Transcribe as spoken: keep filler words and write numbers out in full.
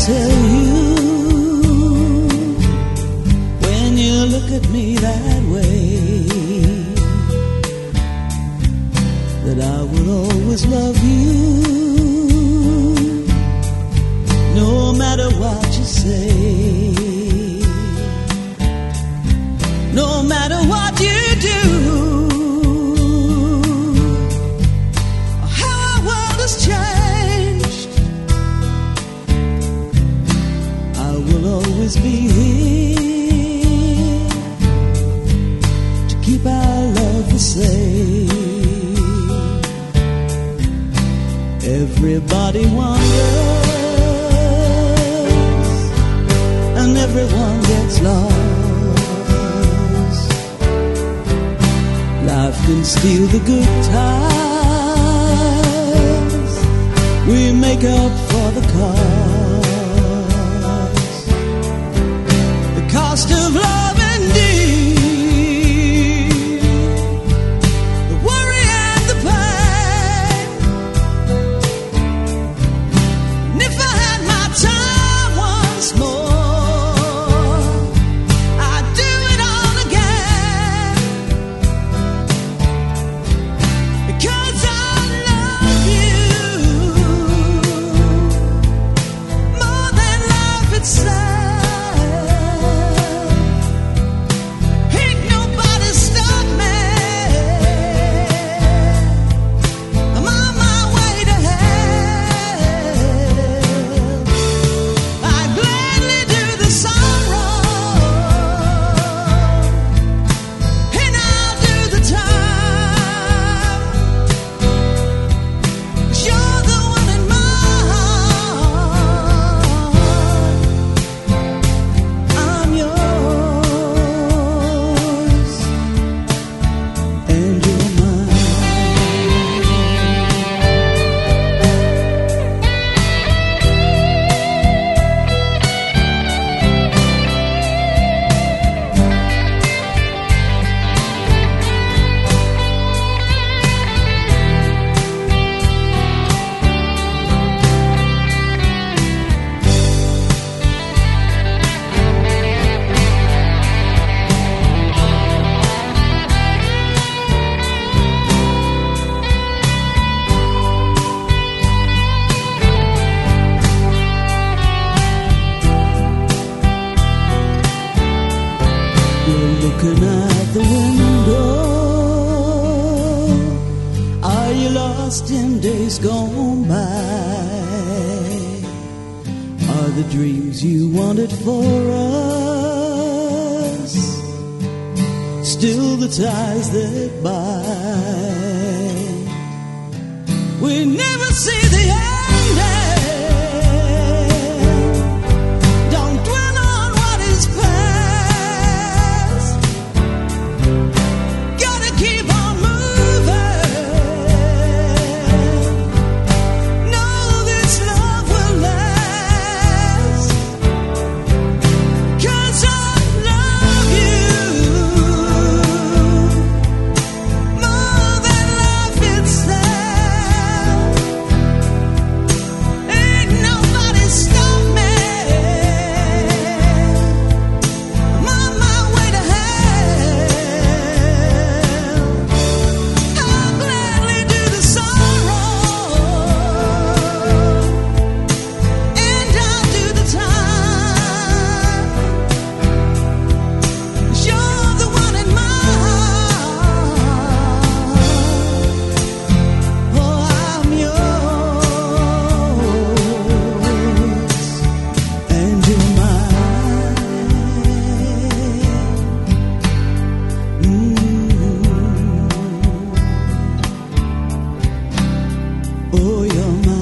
tell you when you look at me that way that I will always love you no matter what you say, no matter what you do. How our world has changed, I will always be here to keep our love the same. Everybody wonders and everyone gets lost. Life can steal the good times, we make up for the cost. The cost of love indeed, the worry and the pain. And if I had my time once more, I'd do it all again, because I love you more than life itself. Ain't nobody stop me, I'm on my way to hell. I'd gladly do the sorrow, and I'll do the time. 'Cause you're the one in my heart. I'm yours, and you're mine. You're looking out the window. Are you lost in days gone by? Are the dreams you wanted for us still the ties that bind? We never see the ending. Don't dwell on what is past. Gotta keep on moving. Know this love will last. 'Cause I love you more than life itself. Ain't nobody stop me, I'm on my way to hell. I'll gladly do the sorrow, and I'll do the time. 'Cause you're the one in my heart. Oh, I'm yours, and you're mine. Mm. Oh, you're mine.